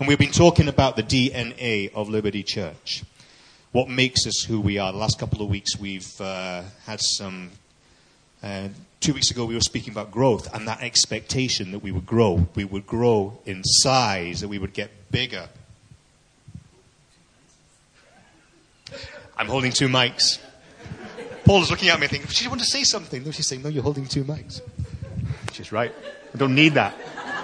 And we've been talking about the DNA of Liberty Church. What makes us who we are. The last couple of weeks we've had some... 2 weeks ago we were speaking about growth and that expectation that we would grow. We would grow in size, that we would get bigger. I'm holding two mics. Paul is looking at me thinking, she wanted to say something. No, she's saying, no, you're holding two mics. She's right. I don't need that.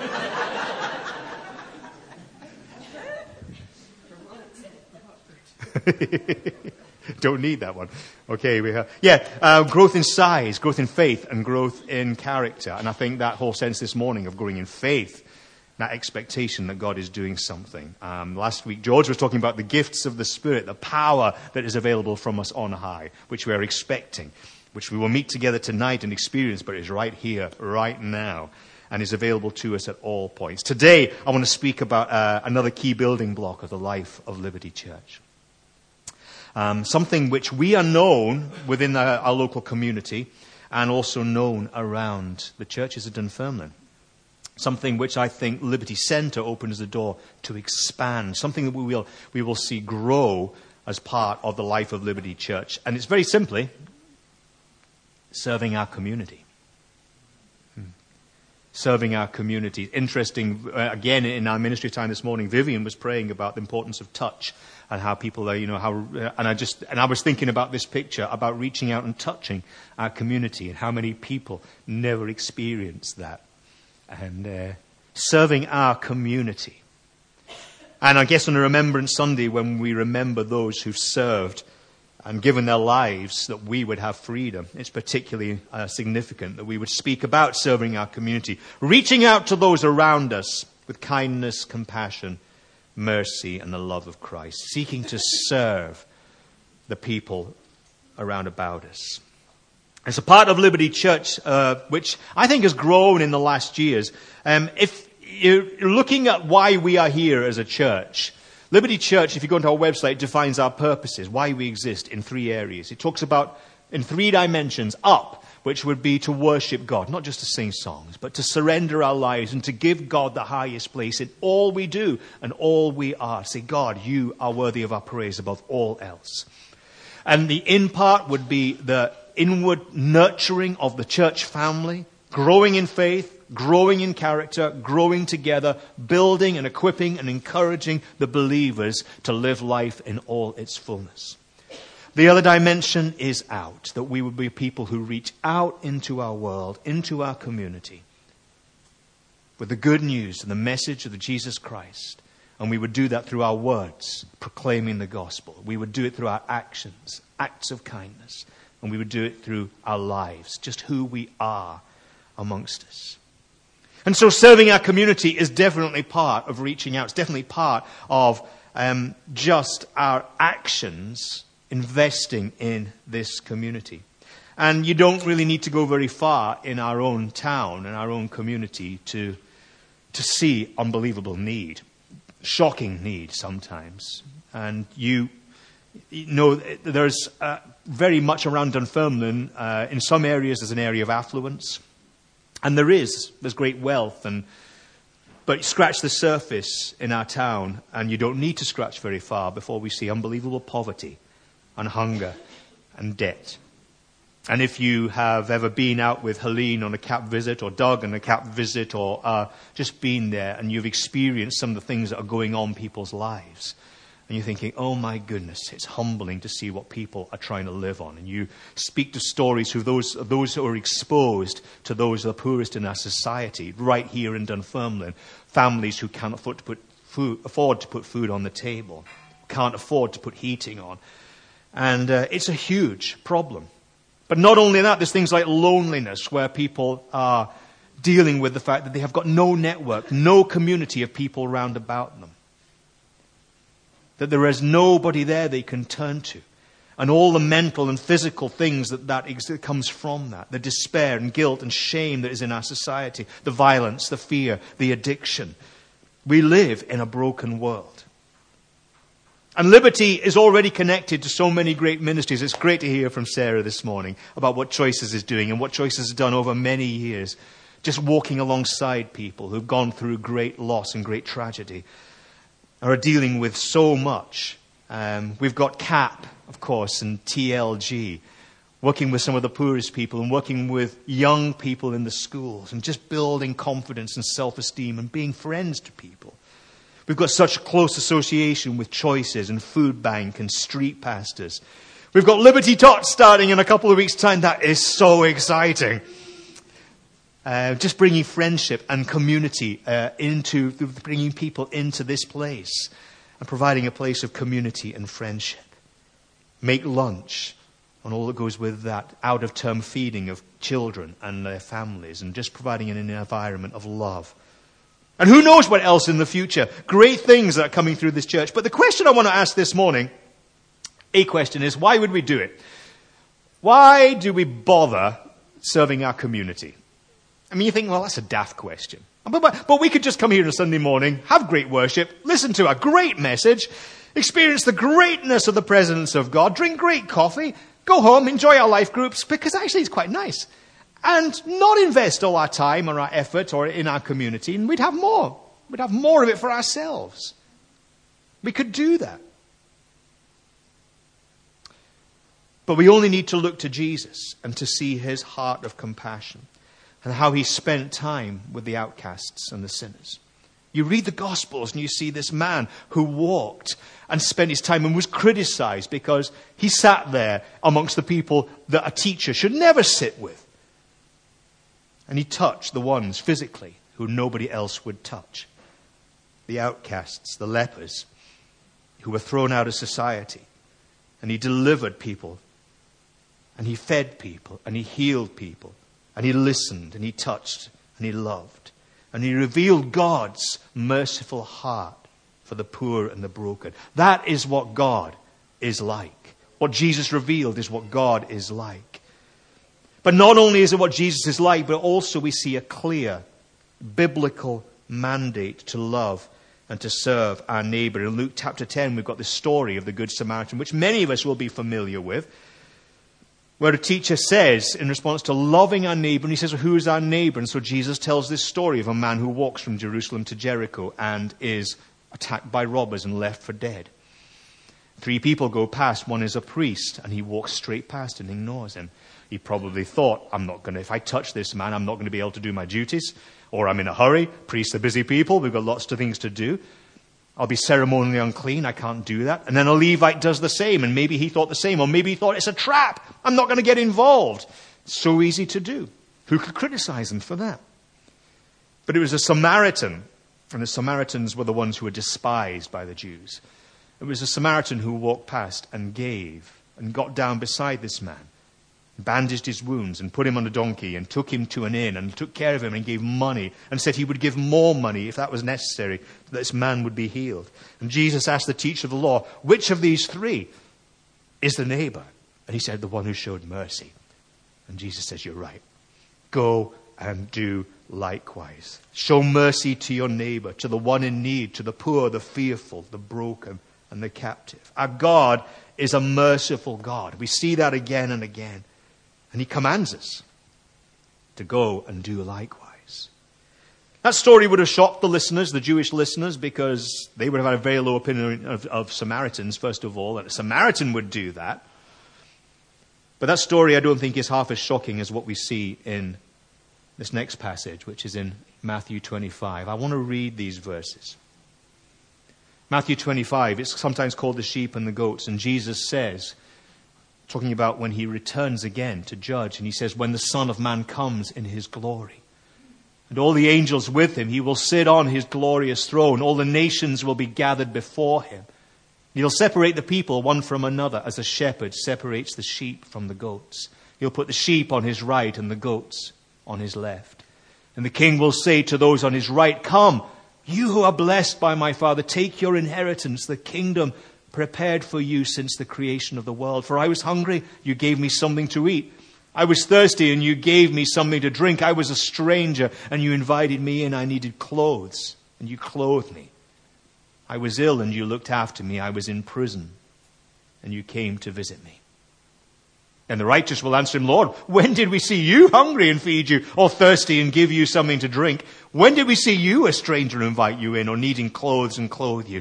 Don't need that one. Okay, growth in size, growth in faith, and growth in character. And I think that whole sense this morning of growing in faith, that expectation that God is doing something. Last week, George was talking about the gifts of the Spirit, the power that is available from us on high, which we are expecting, which we will meet together tonight and experience, but is right here, right now, and is available to us at all points. Today, I want to speak about another key building block of the life of Liberty Church. Something which we are known within our local community and also known around the churches of Dunfermline. Something which I think Liberty Centre opens the door to expand. Something that we will see grow as part of the life of Liberty Church. And it's very simply serving our community. Serving our community. Interesting, again, in our ministry time this morning, Vivian was praying about the importance of touch and how people are, and I was thinking about this picture, about reaching out and touching our community and how many people never experience that. And serving our community. And I guess on a Remembrance Sunday, when we remember those who've served and given their lives that we would have freedom, it's particularly significant that we would speak about serving our community, reaching out to those around us with kindness, compassion, mercy, and the love of Christ, seeking to serve the people around about us. It's a part of Liberty Church, which I think has grown in the last years. If you're looking at why we are here as a church, Liberty Church, if you go into our website, defines our purposes, why we exist in 3 areas. It talks about, in 3 dimensions, up, which would be to worship God, not just to sing songs, but to surrender our lives and to give God the highest place in all we do and all we are. Say, God, you are worthy of our praise above all else. And the in part would be the inward nurturing of the church family, growing in faith, growing in character, growing together, building and equipping and encouraging the believers to live life in all its fullness. The other dimension is out, that we would be people who reach out into our world, into our community, with the good news and the message of the Jesus Christ. And we would do that through our words, proclaiming the gospel. We would do it through our actions, acts of kindness. And we would do it through our lives, just who we are amongst us. And so serving our community is definitely part of reaching out. It's definitely part of just our actions investing in this community. And you don't really need to go very far in our own town and our own community to see unbelievable need. Shocking need sometimes. And you know, there's very much around Dunfermline, in some areas there's an area of affluence. And there's great wealth. But scratch the surface in our town, and you don't need to scratch very far before we see unbelievable poverty and hunger and debt. And if you have ever been out with Helene on a camp visit, or Doug on a camp visit, or just been there, and you've experienced some of the things that are going on in people's lives, and you're thinking, oh my goodness, it's humbling to see what people are trying to live on. And you speak to stories of those who are exposed to those of the poorest in our society, right here in Dunfermline, families who can't afford to put food on the table, can't afford to put heating on. And it's a huge problem. But not only that, there's things like loneliness, where people are dealing with the fact that they have got no network, no community of people round about them. That there is nobody there they can turn to. And all the mental and physical things that comes from that. The despair and guilt and shame that is in our society. The violence, the fear, the addiction. We live in a broken world. And Liberty is already connected to so many great ministries. It's great to hear from Sarah this morning about what Choices is doing and what Choices has done over many years. Just walking alongside people who've gone through great loss and great tragedy. are dealing with so much. We've got CAP, of course, and TLG, working with some of the poorest people and working with young people in the schools and just building confidence and self-esteem and being friends to people. We've got such close association with Choices and Food Bank and Street Pastors. We've got Liberty Tots starting in a couple of weeks' time. That is so exciting. Just bringing friendship and community bringing people into this place and providing a place of community and friendship. Make lunch and all that goes with that, out-of-term feeding of children and their families, and just providing an environment of love. And who knows what else in the future. Great things that are coming through this church. But the question I want to ask this morning, a question is, why would we do it? Why do we bother serving our community? I mean, you think, well, that's a daft question. But we could just come here on a Sunday morning, have great worship, listen to a great message, experience the greatness of the presence of God, drink great coffee, go home, enjoy our life groups, because actually it's quite nice. And not invest all our time or our effort or in our community, and we'd have more. We'd have more of it for ourselves. We could do that. But we only need to look to Jesus and to see his heart of compassion and how he spent time with the outcasts and the sinners. You read the Gospels and you see this man who walked and spent his time and was criticized because he sat there amongst the people that a teacher should never sit with. And he touched the ones physically who nobody else would touch. The outcasts, the lepers, who were thrown out of society. And he delivered people. And he fed people. And he healed people. And he listened. And he touched. And he loved. And he revealed God's merciful heart for the poor and the broken. That is what God is like. What Jesus revealed is what God is like. But not only is it what Jesus is like, but also we see a clear biblical mandate to love and to serve our neighbor. In Luke chapter 10, we've got the story of the Good Samaritan, which many of us will be familiar with, where a teacher says, in response to loving our neighbor, and he says, well, who is our neighbor? And so Jesus tells this story of a man who walks from Jerusalem to Jericho and is attacked by robbers and left for dead. 3 people go past. One is a priest, and he walks straight past and ignores him. He probably thought, if I touch this man, I'm not going to be able to do my duties. Or I'm in a hurry. Priests are busy people. We've got lots of things to do. I'll be ceremonially unclean. I can't do that. And then a Levite does the same. And maybe he thought the same. Or maybe he thought it's a trap. I'm not going to get involved. It's so easy to do. Who could criticize him for that? But it was a Samaritan. And the Samaritans were the ones who were despised by the Jews. It was a Samaritan who walked past and gave and got down beside this man, bandaged his wounds and put him on a donkey and took him to an inn and took care of him and gave money and said he would give more money if that was necessary, that this man would be healed. And Jesus asked the teacher of the law, which of these 3 is the neighbor? And he said, the one who showed mercy. And Jesus says, you're right. Go and do likewise. Show mercy to your neighbor, to the one in need, to the poor, the fearful, the broken, and the captive. Our God is a merciful God. We see that again and again. And he commands us to go and do likewise. That story would have shocked the listeners, the Jewish listeners, because they would have had a very low opinion of Samaritans, first of all, that a Samaritan would do that. But that story, I don't think, is half as shocking as what we see in this next passage, which is in Matthew 25. I want to read these verses. Matthew 25, it's sometimes called the sheep and the goats, and Jesus says, talking about when he returns again to judge, and he says, when the Son of Man comes in his glory, and all the angels with him, he will sit on his glorious throne. All the nations will be gathered before him. He'll separate the people one from another as a shepherd separates the sheep from the goats. He'll put the sheep on his right and the goats on his left. And the king will say to those on his right, come, you who are blessed by my Father, take your inheritance, the kingdom prepared for you since the creation of the world. For I was hungry, you gave me something to eat. I was thirsty, and you gave me something to drink. I was a stranger, and you invited me in. I needed clothes, and you clothed me. I was ill, and you looked after me. I was in prison, and you came to visit me. And the righteous will answer him, Lord, when did we see you hungry and feed you, or thirsty and give you something to drink? When did we see you a stranger and invite you in, or needing clothes and clothe you?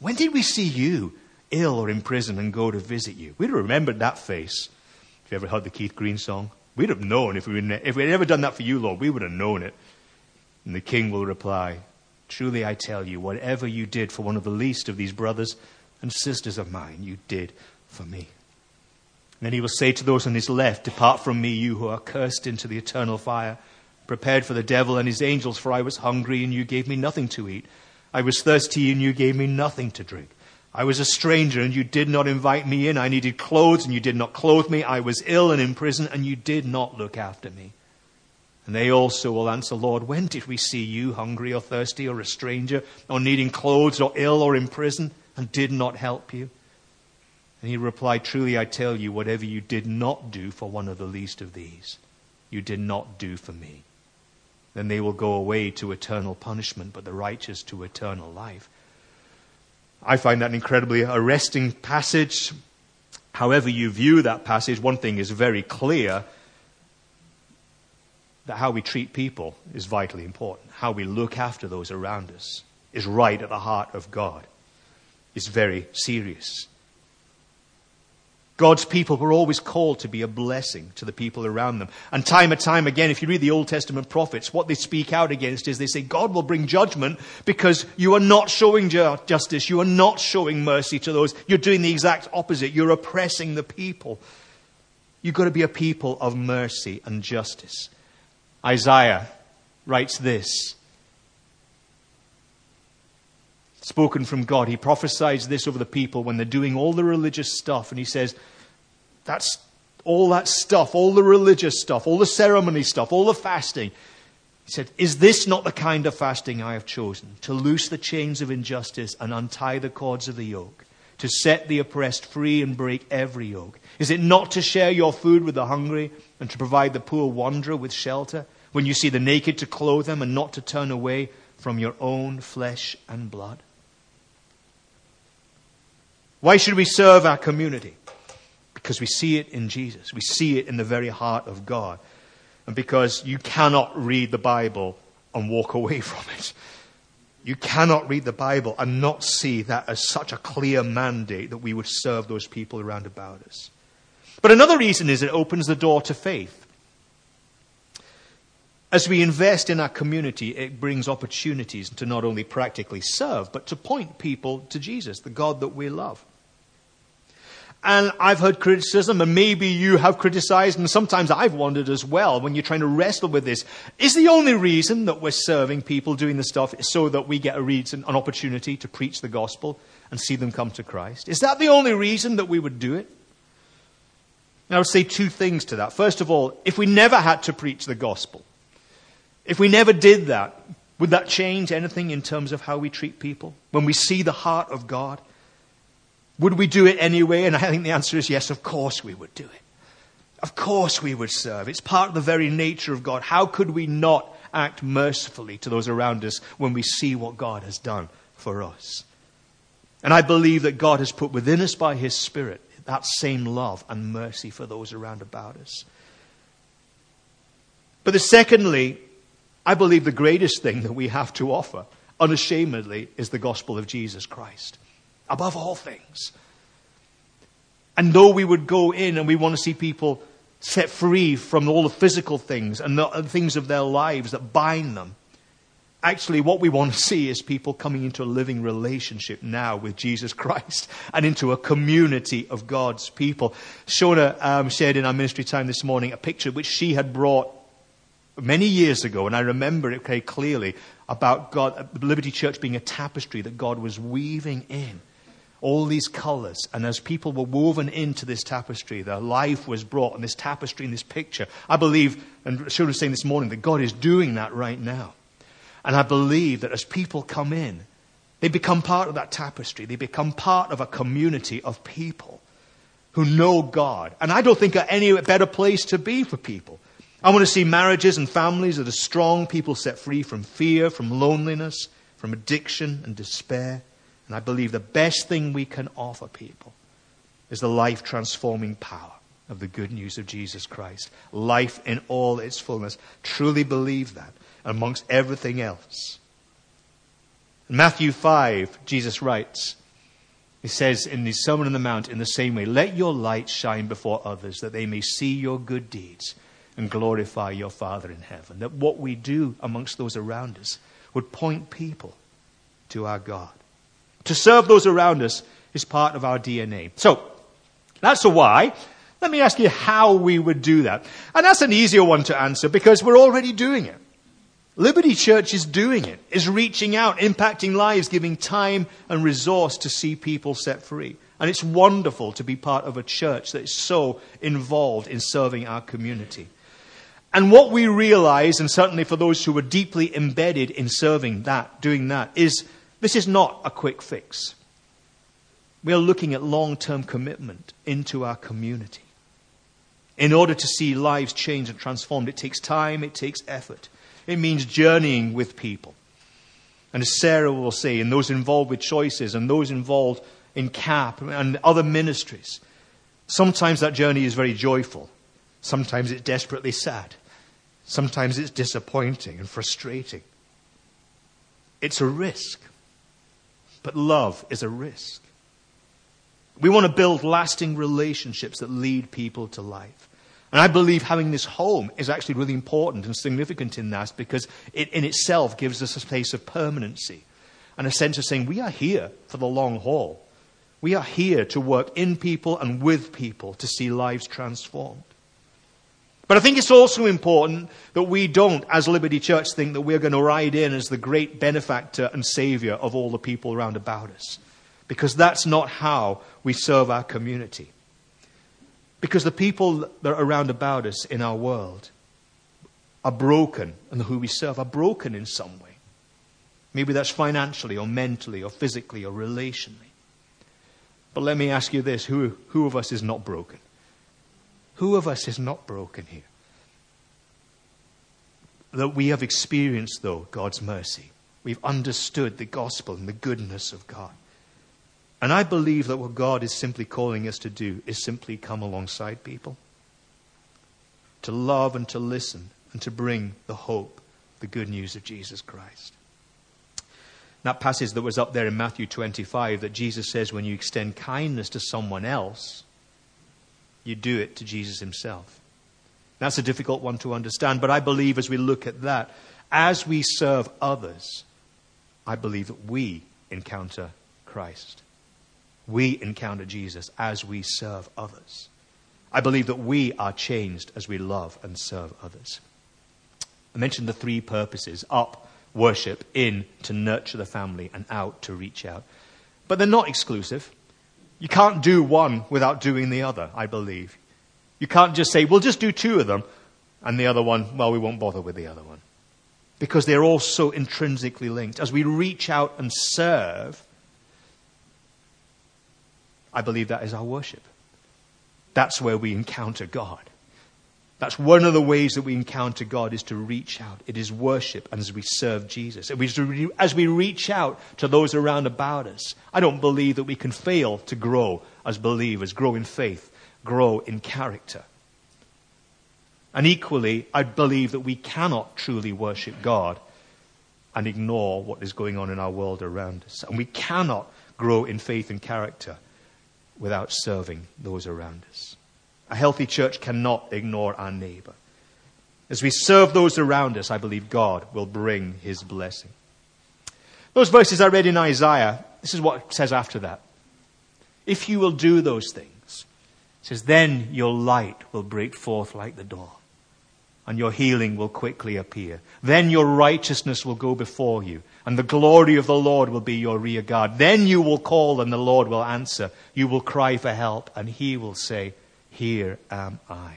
When did we see you ill or in prison and go to visit you? We'd have remembered that face. If you ever heard the Keith Green song, we'd have known if we'd ever done that for you, Lord, we would have known it. And the king will reply, truly I tell you, whatever you did for one of the least of these brothers and sisters of mine, you did for me. And then he will say to those on his left, depart from me, you who are cursed, into the eternal fire, prepared for the devil and his angels, for I was hungry and you gave me nothing to eat. I was thirsty and you gave me nothing to drink. I was a stranger and you did not invite me in. I needed clothes and you did not clothe me. I was ill and in prison and you did not look after me. And they also will answer, Lord, when did we see you hungry or thirsty or a stranger or needing clothes or ill or in prison and did not help you? And he replied, truly I tell you, whatever you did not do for one of the least of these, you did not do for me. Then they will go away to eternal punishment, but the righteous to eternal life. I find that an incredibly arresting passage. However you view that passage, one thing is very clear, that how we treat people is vitally important. How we look after those around us is right at the heart of God. It's very serious. God's people were always called to be a blessing to the people around them. And time and time again, if you read the Old Testament prophets, what they speak out against is they say, God will bring judgment because you are not showing justice. You are not showing mercy to those. You're doing the exact opposite. You're oppressing the people. You've got to be a people of mercy and justice. Isaiah writes this. Spoken from God. He prophesies this over the people when they're doing all the religious stuff. And he says, that's all that stuff, all the religious stuff, all the ceremony stuff, all the fasting. He said, is this not the kind of fasting I have chosen? To loose the chains of injustice and untie the cords of the yoke, to set the oppressed free and break every yoke. Is it not to share your food with the hungry and to provide the poor wanderer with shelter? When you see the naked, to clothe them and not to turn away from your own flesh and blood? Why should we serve our community? Because we see it in Jesus. We see it in the very heart of God. And because you cannot read the Bible and walk away from it. You cannot read the Bible and not see that as such a clear mandate that we would serve those people around about us. But another reason is it opens the door to faith. As we invest in our community, it brings opportunities to not only practically serve, but to point people to Jesus, the God that we love. And I've heard criticism, and maybe you have criticized, and sometimes I've wondered as well, when you're trying to wrestle with this. Is the only reason that we're serving people, doing this stuff, is so that we get an opportunity to preach the gospel and see them come to Christ? Is that the only reason that we would do it? And I would say two things to that. First of all, if we never had to preach the gospel, if we never did that, would that change anything in terms of how we treat people? When we see the heart of God? Would we do it anyway? And I think the answer is yes, of course we would do it. Of course we would serve. It's part of the very nature of God. How could we not act mercifully to those around us when we see what God has done for us? And I believe that God has put within us by His Spirit that same love and mercy for those around about us. But secondly, I believe the greatest thing that we have to offer, unashamedly, is the gospel of Jesus Christ. Above all things. And though we would go in and we want to see people set free from all the physical things and the things of their lives that bind them, actually what we want to see is people coming into a living relationship now with Jesus Christ and into a community of God's people. Shona shared in our ministry time this morning a picture which she had brought many years ago, and I remember it very clearly, about God, the Liberty Church being a tapestry that God was weaving in. All these colors. And as people were woven into this tapestry, their life was brought in this tapestry, in this picture. I believe, and Shona was saying this morning, that God is doing that right now. And I believe that as people come in, they become part of that tapestry. They become part of a community of people who know God. And I don't think of any better place to be for people. I want to see marriages and families that are strong, people set free from fear, from loneliness, from addiction and despair. And I believe the best thing we can offer people is the life-transforming power of the good news of Jesus Christ. Life in all its fullness. Truly believe that amongst everything else. In Matthew 5, Jesus writes, He says in the Sermon on the Mount, in the same way, let your light shine before others, that they may see your good deeds and glorify your Father in heaven. That what we do amongst those around us would point people to our God. To serve those around us is part of our DNA. So, that's a why. Let me ask you how we would do that. And that's an easier one to answer because we're already doing it. Liberty Church is doing it, is reaching out, impacting lives, giving time and resource to see people set free. And it's wonderful to be part of a church that is so involved in serving our community. And what we realize, and certainly for those who are deeply embedded in serving that, doing that, is this is not a quick fix. We are looking at long-term commitment into our community. In order to see lives changed and transformed, it takes time, it takes effort. It means journeying with people. And as Sarah will say, and those involved with Choices and those involved in CAP and other ministries, sometimes that journey is very joyful. Sometimes it's desperately sad. Sometimes it's disappointing and frustrating. It's a risk. But love is a risk. We want to build lasting relationships that lead people to life. And I believe having this home is actually really important and significant in that because it in itself gives us a place of permanency and a sense of saying we are here for the long haul. We are here to work in people and with people to see lives transformed. But I think it's also important that we don't, as Liberty Church, think that we're going to ride in as the great benefactor and savior of all the people around about us. Because that's not how we serve our community. Because the people that are around about us in our world are broken, and who we serve are broken in some way. Maybe that's financially or mentally or physically or relationally. But let me ask you this, who of us is not broken? Who of us is not broken here? That we have experienced, though, God's mercy. We've understood the gospel and the goodness of God. And I believe that what God is simply calling us to do is simply come alongside people. To love and to listen and to bring the hope, the good news of Jesus Christ. That passage that was up there in Matthew 25 that Jesus says when you extend kindness to someone else, you do it to Jesus himself. That's a difficult one to understand, but I believe as we look at that, as we serve others, I believe that we encounter Christ. We encounter Jesus as we serve others. I believe that we are changed as we love and serve others. I mentioned the three purposes: up, worship; in, to nurture the family; and out, to reach out. But they're not exclusive. You can't do one without doing the other, I believe. You can't just say, we'll just do two of them, and the other one, well, we won't bother with the other one. Because they're all so intrinsically linked. As we reach out and serve, I believe that is our worship. That's where we encounter God. That's one of the ways that we encounter God, is to reach out. It is worship, and as we serve Jesus. As we reach out to those around about us, I don't believe that we can fail to grow as believers, grow in faith, grow in character. And equally, I believe that we cannot truly worship God and ignore what is going on in our world around us. And we cannot grow in faith and character without serving those around us. A healthy church cannot ignore our neighbor. As we serve those around us, I believe God will bring his blessing. Those verses I read in Isaiah, this is what it says after that. If you will do those things, it says, then your light will break forth like the dawn, and your healing will quickly appear. Then your righteousness will go before you, and the glory of the Lord will be your rear guard. Then you will call, and the Lord will answer. You will cry for help, and he will say, here am I.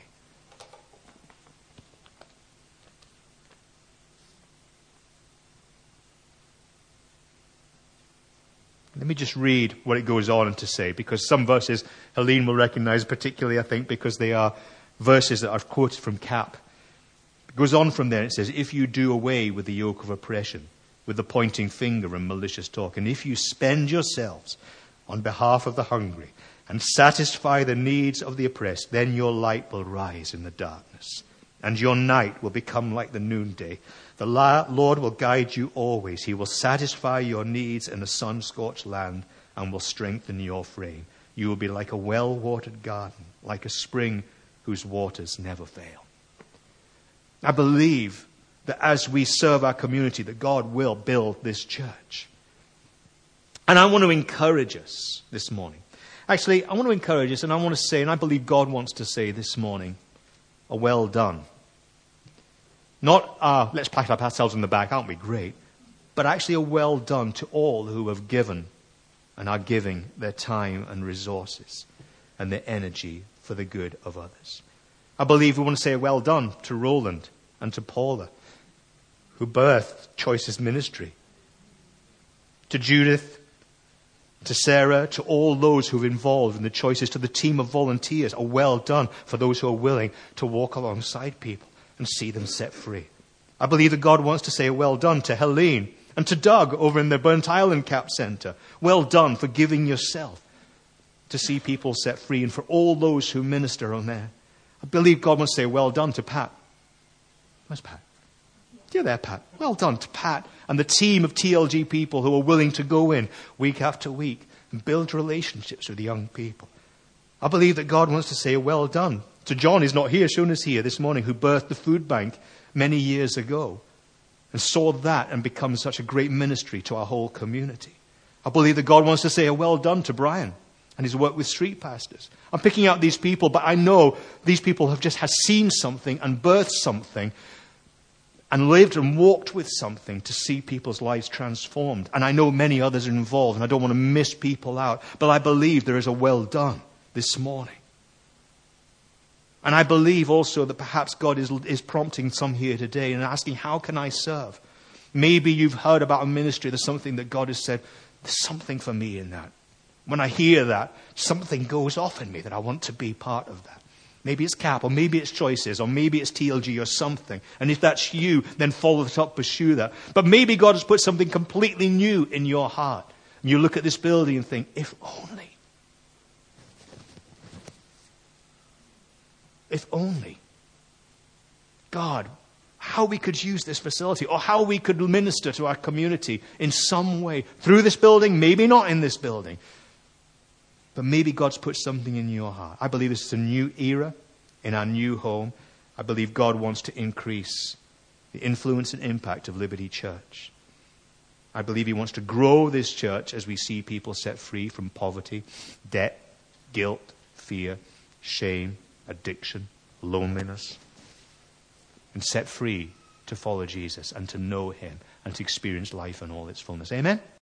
Let me just read what it goes on to say, because some verses Helene will recognize, particularly, I think, because they are verses that I've quoted from CAP. It goes on from there, and it says, if you do away with the yoke of oppression, with the pointing finger and malicious talk, and if you spend yourselves on behalf of the hungry and satisfy the needs of the oppressed, then your light will rise in the darkness, and your night will become like the noonday. The Lord will guide you always. He will satisfy your needs in a sun-scorched land and will strengthen your frame. You will be like a well-watered garden, like a spring whose waters never fail. I believe that as we serve our community, that God will build this church. And I want to encourage us this morning. Actually, I want to encourage us, and I want to say, and I believe God wants to say this morning, a well done. Not, let's pat ourselves on the back, aren't we great? But actually a well done to all who have given and are giving their time and resources and their energy for the good of others. I believe we want to say a well done to Roland and to Paula, who birthed Choices Ministry, to Judith, to Sarah, to all those who have involved in the choices, to the team of volunteers, a well done for those who are willing to walk alongside people and see them set free. I believe that God wants to say a well done to Helene and to Doug over in the Burnt Island Cap Centre. Well done for giving yourself to see people set free, and for all those who minister on there. I believe God wants to say well done to Pat. Where's Pat? You're there, Pat. Well done to Pat and the team of TLG people who are willing to go in week after week and build relationships with young people. I believe that God wants to say well done to John, who's not here, Shona's here this morning, who birthed the food bank many years ago and saw that and become such a great ministry to our whole community. I believe that God wants to say a well done to Brian and his work with street pastors. I'm picking out these people, but I know these people have seen something and birthed something and lived and walked with something to see people's lives transformed. And I know many others are involved, and I don't want to miss people out. But I believe there is a well done this morning. And I believe also that perhaps God is prompting some here today and asking, how can I serve? Maybe you've heard about a ministry. There's something that God has said, there's something for me in that. When I hear that, something goes off in me that I want to be part of that. Maybe it's CAP, or maybe it's Choices, or maybe it's TLG or something. And if that's you, then follow it up, pursue that. But maybe God has put something completely new in your heart. And you look at this building and think, if only. If only. God, how we could use this facility, or how we could minister to our community in some way. Through this building, maybe not in this building. But maybe God's put something in your heart. I believe this is a new era in our new home. I believe God wants to increase the influence and impact of Liberty Church. I believe He wants to grow this church as we see people set free from poverty, debt, guilt, fear, shame, addiction, loneliness, and set free to follow Jesus and to know Him and to experience life in all its fullness. Amen?